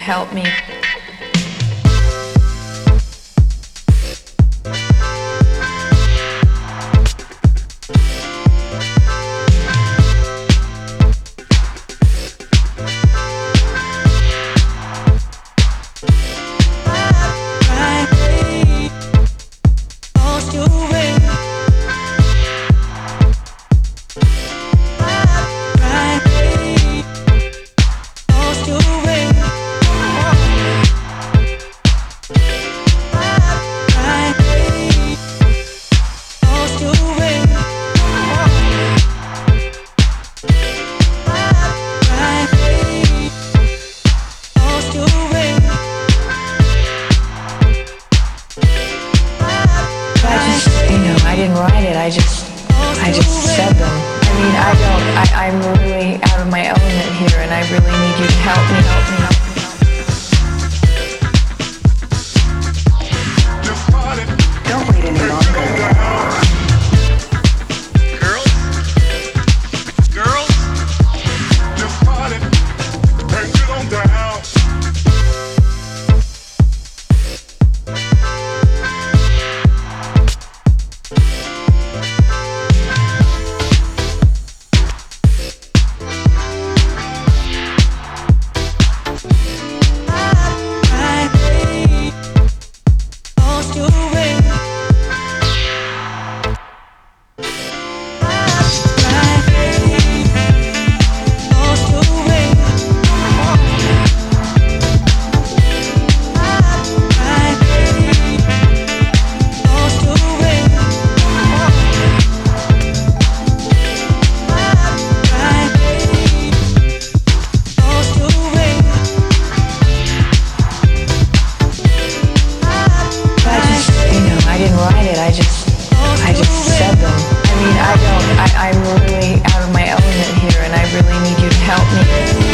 help me. I didn't write it, I just said them. I mean, I'm really out of my element here, and I really need you to help me. Don't wait any longer. Girls, just party, break it on down. I just said them. I mean, I'm really out of my element here, and I really need you to help me.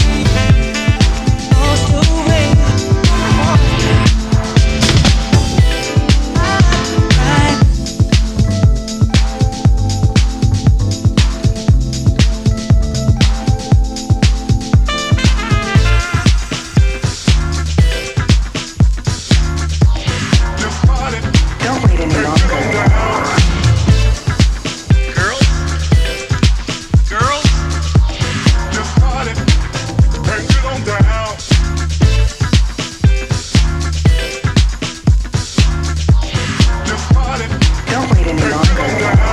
Don't wait any longer. Don't wait any longer.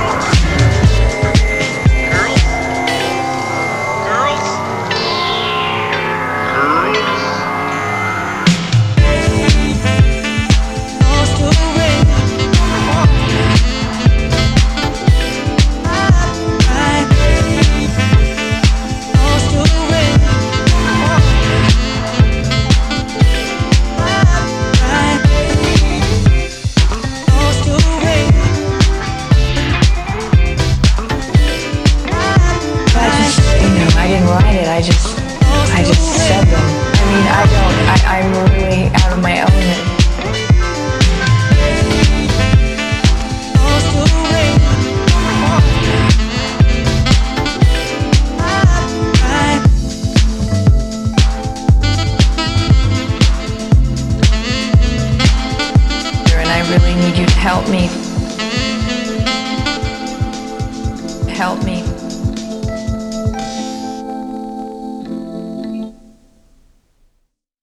I didn't write it, I just said them. I mean, I'm really out of my element. And I really need you to help me. Help me.